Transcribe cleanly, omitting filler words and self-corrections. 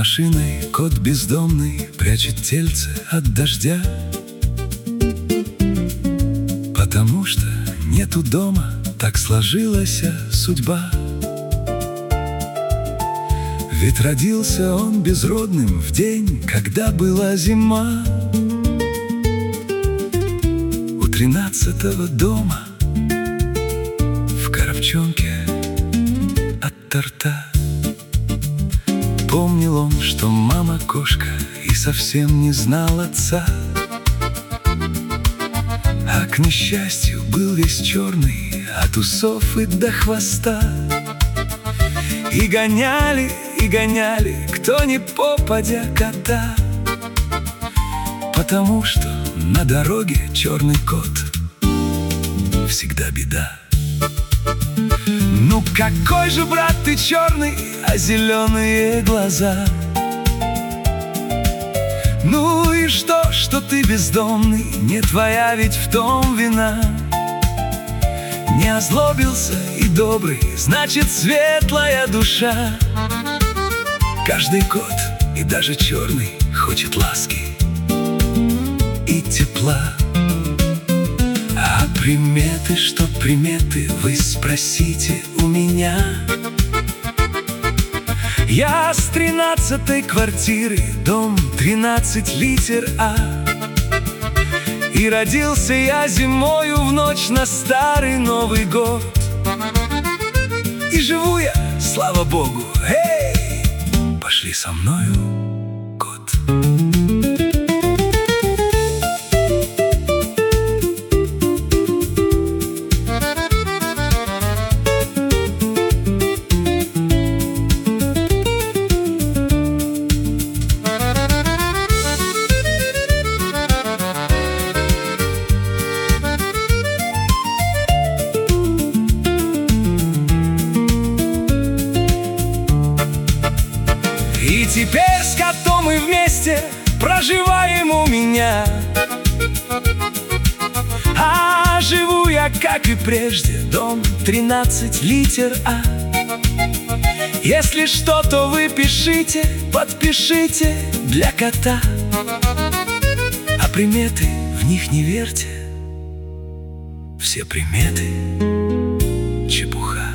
машиной кот бездомный прячет тельце от дождя, потому что нету дома, так сложилась судьба. Ведь родился он безродным в день, когда была зима. У 13-го дома в коробчонке от торта. Помнил он, что мама кошка и совсем не знал отца, а к несчастью был весь черный от усов и до хвоста. И гоняли, кто не попадя кота, потому что на дороге черный кот всегда беда. Ну какой же, брат, ты черный, а зеленые глаза? Ну и что ты бездомный, не твоя ведь в том вина. Не озлобился и добрый, значит светлая душа. Каждый кот, и даже черный, хочет ласки и тепла. А приметы, что приметы, вы спросите у меня. Я с 13-й квартиры, дом 13 литер А. И родился я зимою в ночь на Старый Новый год. И живу я, слава Богу, эй, пошли со мною, кот. И теперь с котом мы вместе проживаем у меня. А живу я, как и прежде, дом 13 литер А. Если что-то вы пишите, подпишите для кота. А приметы, в них не верьте, все приметы чепуха.